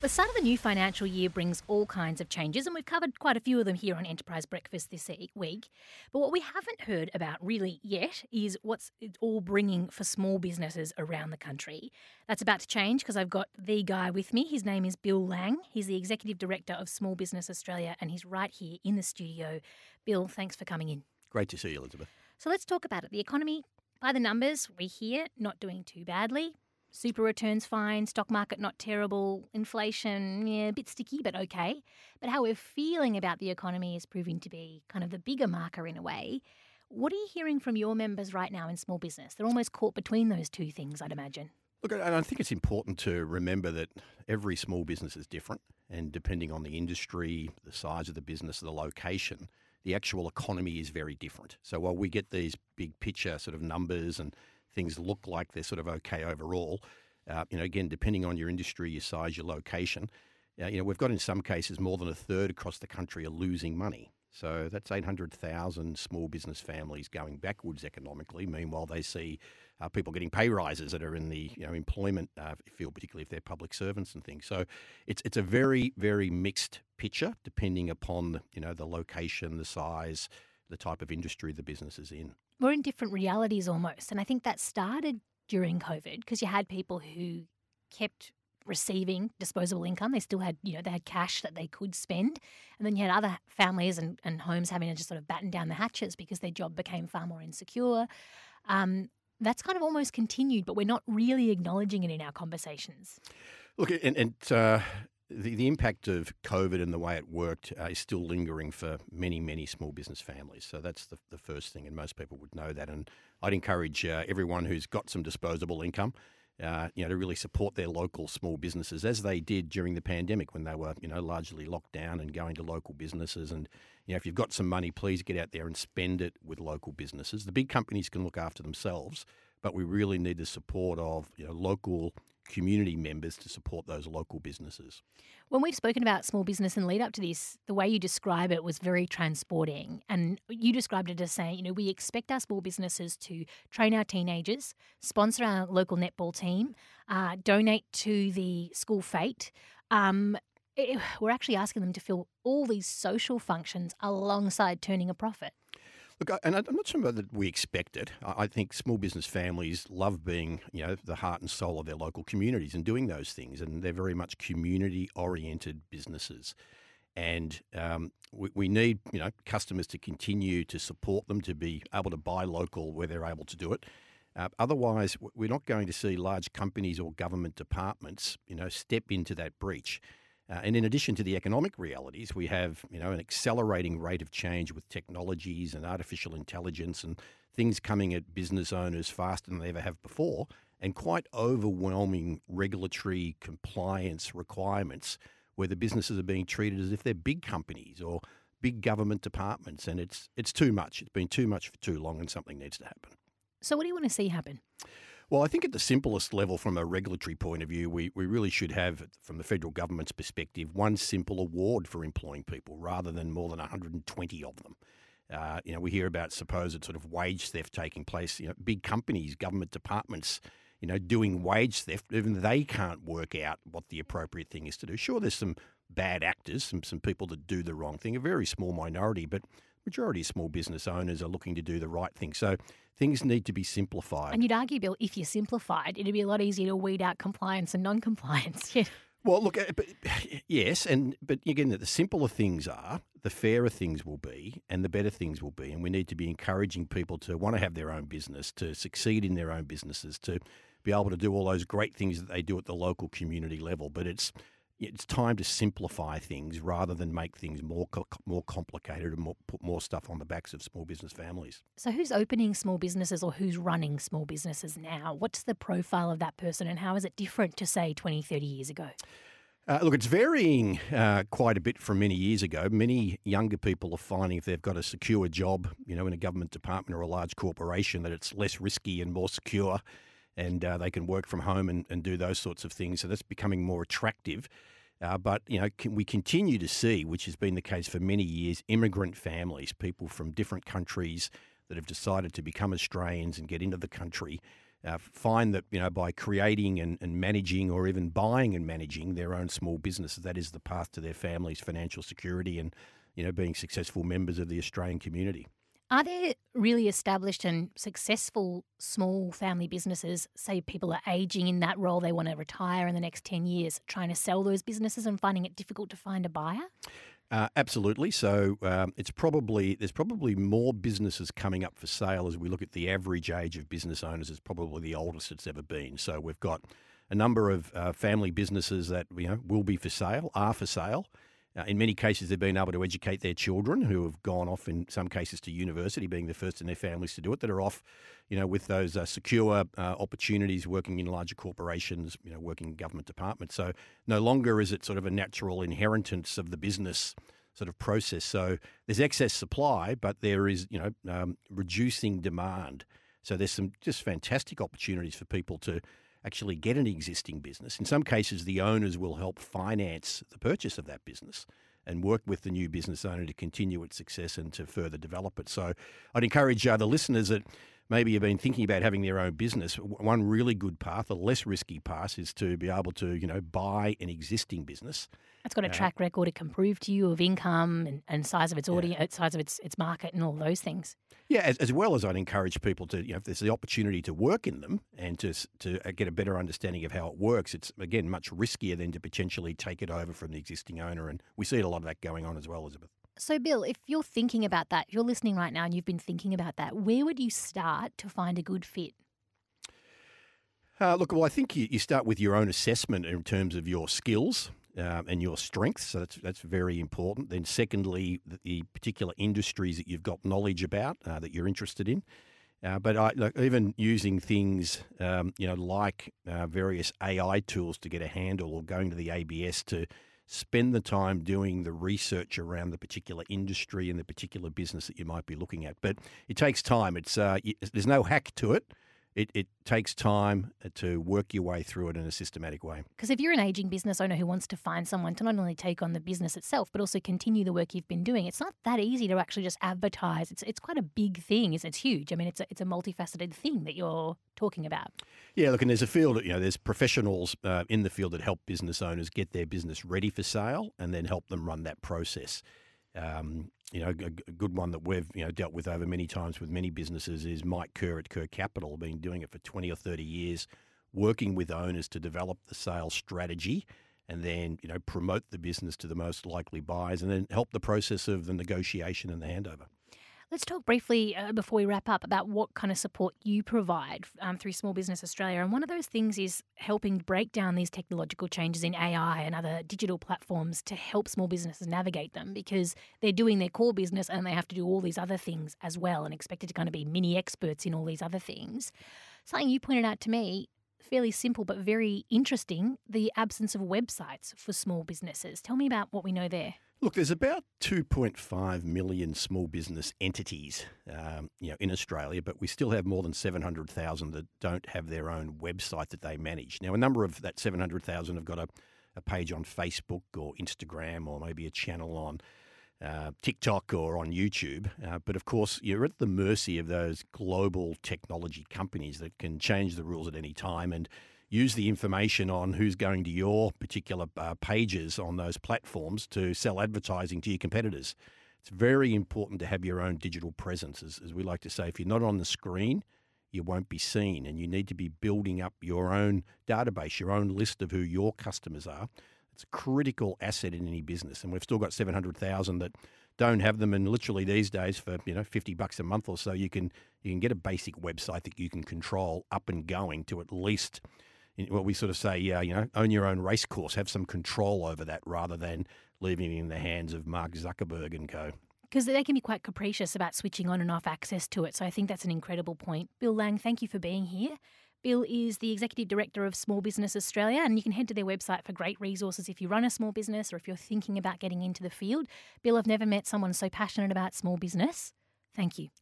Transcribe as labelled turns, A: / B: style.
A: The start of the new financial year brings all kinds of changes, and we've covered quite a few of them here on Enterprise Breakfast this week. But what we haven't heard about really yet is what's it all bringing for small businesses around the country. That's about to change because I've got the guy with me. His name is Bill Lang. He's the Executive Director of Small Business Australia, and he's right here in the studio. Bill, thanks for coming in.
B: Great to see you, Elizabeth.
A: So let's talk about it. The economy, by the numbers, we hear not doing too badly. Super returns fine, stock market not terrible, inflation, a bit sticky but okay. But how we're feeling about the economy is proving to be kind of the bigger marker in a way. What are you hearing from your members right now in small business? They're almost caught between those two things, I'd imagine.
B: Look, and I think it's important to remember that every small business is different, and depending on the industry, the size of the business, the location, the actual economy is very different. So while we get these big picture sort of numbers and things look like they're sort of okay overall, again, depending on your industry, your size, your location, we've got in some cases more than a third across the country are losing money. So that's 800,000 small business families going backwards economically. Meanwhile, they see people getting pay rises that are in the employment field, particularly if they're public servants and things. So it's a very, very mixed picture depending upon the location, the size, the type of industry the business is in.
A: We're in different realities almost. And I think that started during COVID because you had people who kept receiving disposable income. They still had, they had cash that they could spend. And then you had other families and homes having to just sort of batten down the hatches because their job became far more insecure. That's kind of almost continued, but we're not really acknowledging it in our conversations.
B: Look, the impact of COVID and the way it worked is still lingering for many, many small business families. So that's the first thing, and most people would know that. And I'd encourage everyone who's got some disposable income, to really support their local small businesses as they did during the pandemic when they were, largely locked down and going to local businesses. And, if you've got some money, please get out there and spend it with local businesses. The big companies can look after themselves, but we really need the support of, local community members to support those local businesses.
A: When we've spoken about small business and lead up to this, the way you describe it was very transporting. And you described it as saying, we expect our small businesses to train our teenagers, sponsor our local netball team, donate to the school fete. We're actually asking them to fill all these social functions alongside turning a profit.
B: Look, and I'm not sure that we expect it. I think small business families love being, the heart and soul of their local communities and doing those things, and they're very much community-oriented businesses. And we need, customers to continue to support them, to be able to buy local where they're able to do it. Otherwise, we're not going to see large companies or government departments, step into that breach. And in addition to the economic realities, we have, an accelerating rate of change with technologies and artificial intelligence and things coming at business owners faster than they ever have before, and quite overwhelming regulatory compliance requirements where the businesses are being treated as if they're big companies or big government departments. And it's too much. It's been too much for too long, and something needs to happen.
A: So what do you want to see happen?
B: Well, I think at the simplest level from a regulatory point of view, we really should have, from the federal government's perspective, one simple award for employing people rather than more than 120 of them. We hear about supposed sort of wage theft taking place, big companies, government departments, doing wage theft. Even they can't work out what the appropriate thing is to do. Sure, there's some bad actors, some people that do the wrong thing, a very small minority, but majority of small business owners are looking to do the right thing. So things need to be simplified.
A: And you'd argue, Bill, if you simplified, it'd be a lot easier to weed out compliance and non-compliance.
B: Well, look, yes, but again, the simpler things are, the fairer things will be, and the better things will be. And we need to be encouraging people to want to have their own business, to succeed in their own businesses, to be able to do all those great things that they do at the local community level. But it's time to simplify things rather than make things more complicated and put more stuff on the backs of small business families.
A: So who's opening small businesses or who's running small businesses now? What's the profile of that person and how is it different to, say, 20, 30 years ago?
B: Look, it's varying quite a bit from many years ago. Many younger people are finding if they've got a secure job, in a government department or a large corporation, that it's less risky and more secure, and they can work from home and do those sorts of things. So that's becoming more attractive. But we continue to see, which has been the case for many years, immigrant families, people from different countries that have decided to become Australians and get into the country. find that by creating and managing, or even buying and managing their own small businesses, that is the path to their family's financial security and being successful members of the Australian community.
A: Are there really established and successful small family businesses, say people are aging in that role, they want to retire in the next 10 years, trying to sell those businesses and finding it difficult to find a buyer?
B: Absolutely. So there's probably more businesses coming up for sale as we look at the average age of business owners is probably the oldest it's ever been. So we've got a number of family businesses that will be for sale, are for sale. In many cases, they've been able to educate their children who have gone off, in some cases, to university, being the first in their families to do it, that are off, with those secure opportunities working in larger corporations, working in government departments. So no longer is it sort of a natural inheritance of the business sort of process. So there's excess supply, but there is, reducing demand. So there's some just fantastic opportunities for people to actually get an existing business. In some cases, the owners will help finance the purchase of that business and work with the new business owner to continue its success and to further develop it. So I'd encourage the listeners that maybe have been thinking about having their own business. One really good path, a less risky path, is to be able to, buy an existing business.
A: It's got a track record it can prove to you of income and size of its audience, size of its market and all those things.
B: Yeah, as well as I'd encourage people to, if there's the opportunity to work in them and to get a better understanding of how it works, it's, again, much riskier than to potentially take it over from the existing owner. And we see a lot of that going on as well, Elizabeth.
A: So, Bill, if you're thinking about that, you're listening right now and you've been thinking about that, where would you start to find a good fit?
B: Look, well, I think you start with your own assessment in terms of your skills and your strengths. So that's very important. Then secondly, the particular industries that you've got knowledge about that you're interested in. But even using things, like various AI tools to get a handle, or going to the ABS to spend the time doing the research around the particular industry and the particular business that you might be looking at. But it takes time. There's no hack to it. It takes time to work your way through it in a systematic way. Because
A: if you're an aging business owner who wants to find someone to not only take on the business itself, but also continue the work you've been doing, it's not that easy to actually just advertise. It's quite a big thing. It's huge. I mean, it's a multifaceted thing that you're talking about. Yeah,
B: look, and there's a field, there's professionals in the field that help business owners get their business ready for sale and then help them run that process. A good one that we've dealt with over many times with many businesses is Mike Kerr at Kerr Capital. Been doing it for 20 or 30 years, working with owners to develop the sales strategy and then promote the business to the most likely buyers and then help the process of the negotiation and the handover.
A: Let's talk briefly before we wrap up about what kind of support you provide through Small Business Australia. And one of those things is helping break down these technological changes in AI and other digital platforms to help small businesses navigate them, because they're doing their core business and they have to do all these other things as well and expected to kind of be mini experts in all these other things. Something you pointed out to me, fairly simple but very interesting, the absence of websites for small businesses. Tell me about what we know there.
B: Look, there's about 2.5 million small business entities, in Australia, but we still have more than 700,000 that don't have their own website that they manage. Now, a number of that 700,000 have got a page on Facebook or Instagram or maybe a channel on TikTok or on YouTube. But of course, you're at the mercy of those global technology companies that can change the rules at any time and use the information on who's going to your particular pages on those platforms to sell advertising to your competitors. It's very important to have your own digital presence. As we like to say, if you're not on the screen, you won't be seen, and you need to be building up your own database, your own list of who your customers are. It's a critical asset in any business, and we've still got 700,000 that don't have them. And literally these days, for $50 a month or so, you can get a basic website that you can control up and going to at least, what we sort of say, own your own race course, have some control over that rather than leaving it in the hands of Mark Zuckerberg and co.
A: Because they can be quite capricious about switching on and off access to it. So I think that's an incredible point. Bill Lang, thank you for being here. Bill is the Executive Director of Small Business Australia, and you can head to their website for great resources if you run a small business or if you're thinking about getting into the field. Bill, I've never met someone so passionate about small business. Thank you.